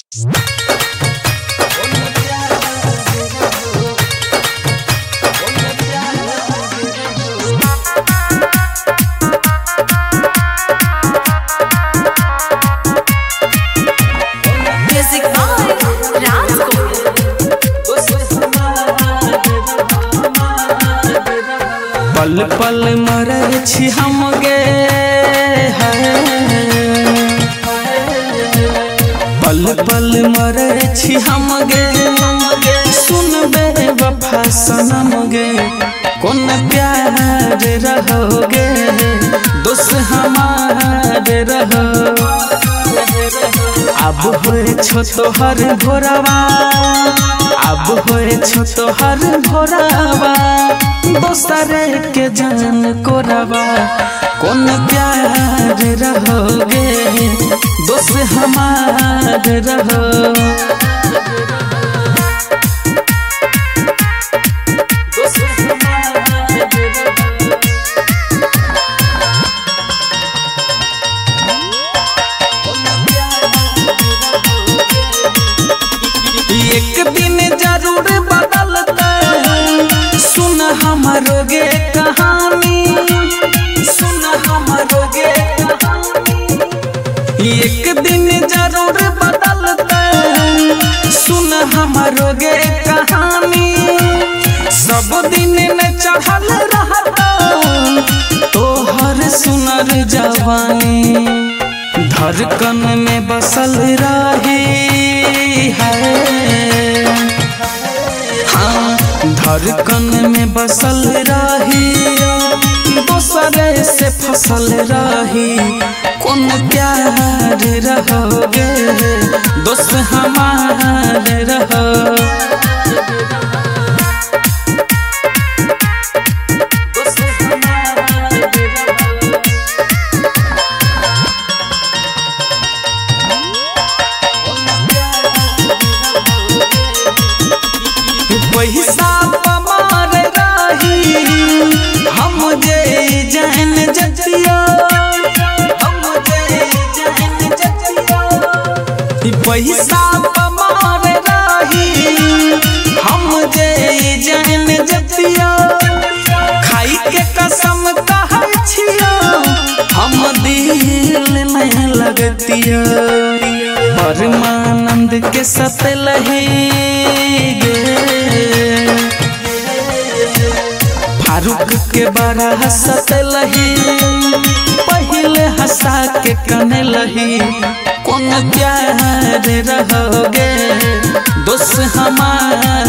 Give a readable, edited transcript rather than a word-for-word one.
पल पल मरे छी हम गे पल पल मरे छी हम गे सुन बे वफा सनम गे कौन प्यार रहोगे दोस्त हमारे रहो अब होए छो तोहर भोरवा अब होए छो तोहर भोरवा दोसरे के जान को रवा कौन प्यार रहोगे दोस्त हमारे रहो एक दिन जरूर बदलता सुन हमारो गे कहानी सुन हमारो गे कहानी एक दिन जरूर बदलता सुन हमारो गे कहानी सब दिन न चढ़ल रहता तोहर सुनर जवानी धड़कन में बसल रही है हाँ धड़कन में बसल रही दूसरे से फसल रही कौन प्यार रहोगे दोस्त हमारे रहो पैसा पमार रही हम जे जान जतिया हम जे जान जतिया पैसा पमार रही हम जे जान जतिया खाई के कसम कहै छियो हम दिल नहीं लगतिया परमानंद के सतलही गे फारूक के बड़ा हंसत लही पहले हंसा के कने लही कौन प्यार रहोगे दोस्त हमारे